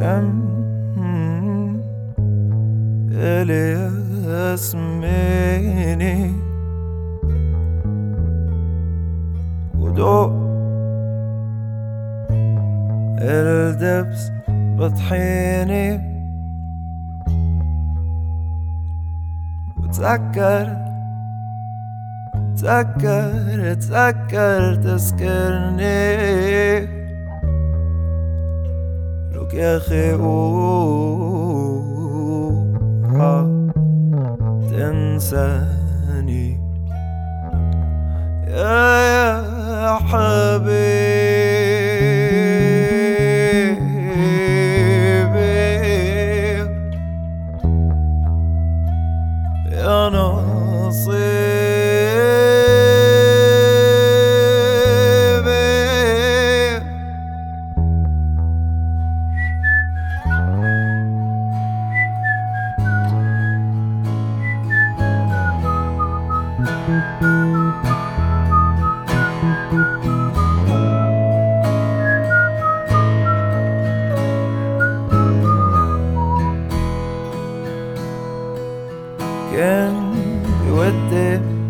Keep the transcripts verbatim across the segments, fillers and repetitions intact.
وكم اللي يسميني ودوق الدبس بطحيني وتذكر تذكر تذكر تذكرني لك يا أخي اوعى تنساني يا يا حبيبي يا نصيبي كان بودي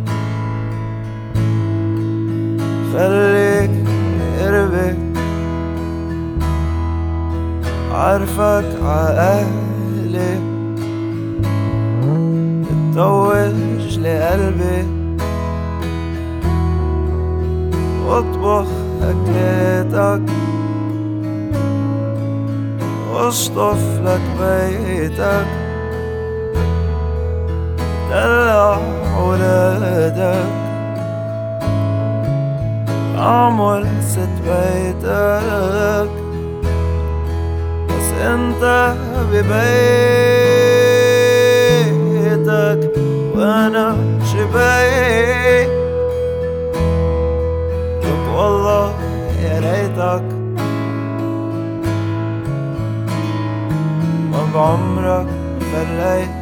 خليك قربي عارفك عقلي تطوج لقلبي واطبخ أكلاتك واشطف لك بيتك دلع ولادك أعمل ست بيتك بس انت ببيتك وانا شبيك لك والله يا ريتك ما بعمرك فليت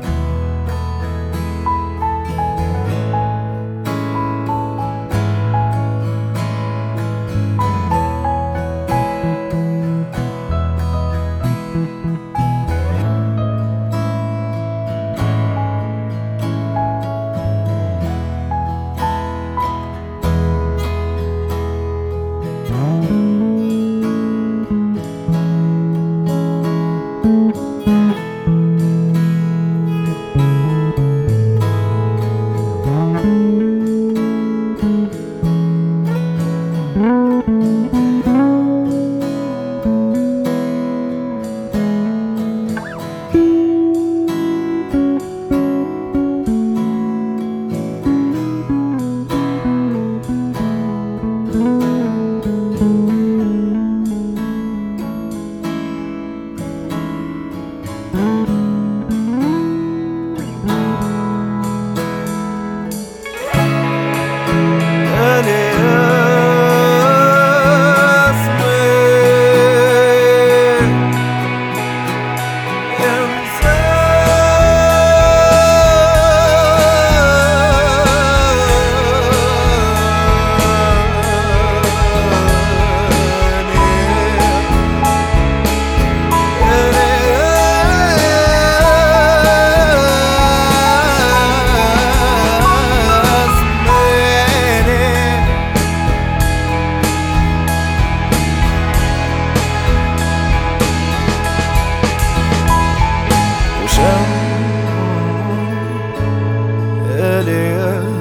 اللي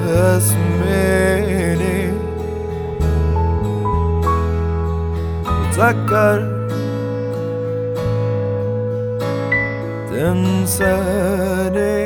يسميني تذكر تنساني